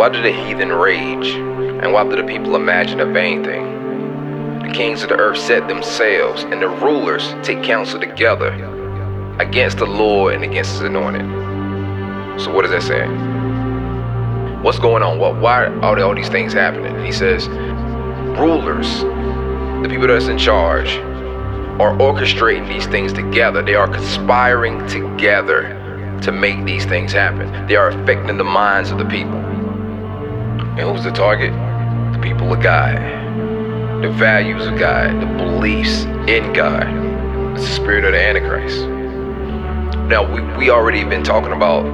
Why do the heathen rage? And why do the people imagine a vain thing? The kings of the earth set themselves, and the rulers take counsel together against the Lord and against his anointed. So what does that say? What's going on? Why are all these things happening? He says, rulers, the people that's in charge, are orchestrating these things together. They are conspiring together to make these things happen. They are affecting the minds of the people. And who's the target? The people of God. The values of God. The beliefs in God. It's the spirit of the Antichrist. Now, we already been talking about,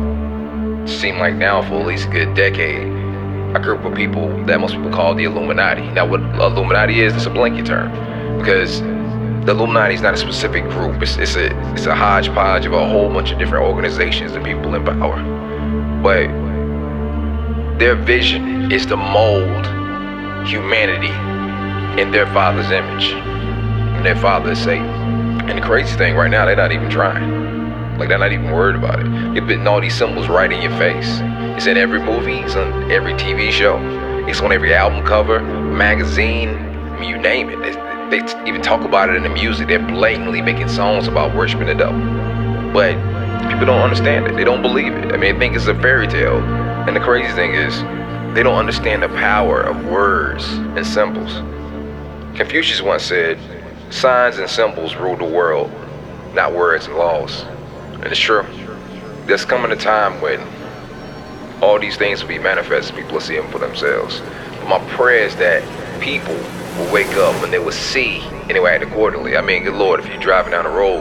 seem like now for at least a good decade, a group of people that most people call the Illuminati. Now, what Illuminati is, it's a blanket term, because the Illuminati is not a specific group. It's a hodgepodge of a whole bunch of different organizations and people in power. But their vision is to mold humanity in their father's image. And their father is Satan. And the crazy thing, right now, they're not even trying. Like, they're not even worried about it. They're putting all these symbols right in your face. It's in every movie, it's on every TV show, it's on every album cover, magazine, I mean, you name it. They even talk about it in the music. They're blatantly making songs about worshiping the devil. But people don't understand it. They don't believe it. I mean, they think it's a fairy tale. And the crazy thing is, they don't understand the power of words and symbols. Confucius once said, signs and symbols rule the world, not words and laws. And it's true. There's coming a time when all these things will be manifested. People will see them for themselves. But my prayer is that people will wake up and they will see and they will act accordingly. I mean, good Lord, if you're driving down the road,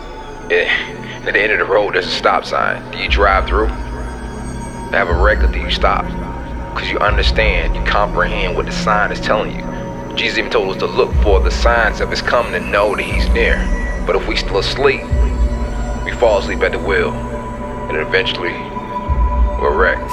and at the end of the road there's a stop sign, do you drive through? Have a wreck, or do you stop? Because you understand, you comprehend what the sign is telling you. Jesus even told us to look for the signs of his coming to know that he's near. But if we still asleep, we fall asleep at the wheel, and eventually we're wrecked.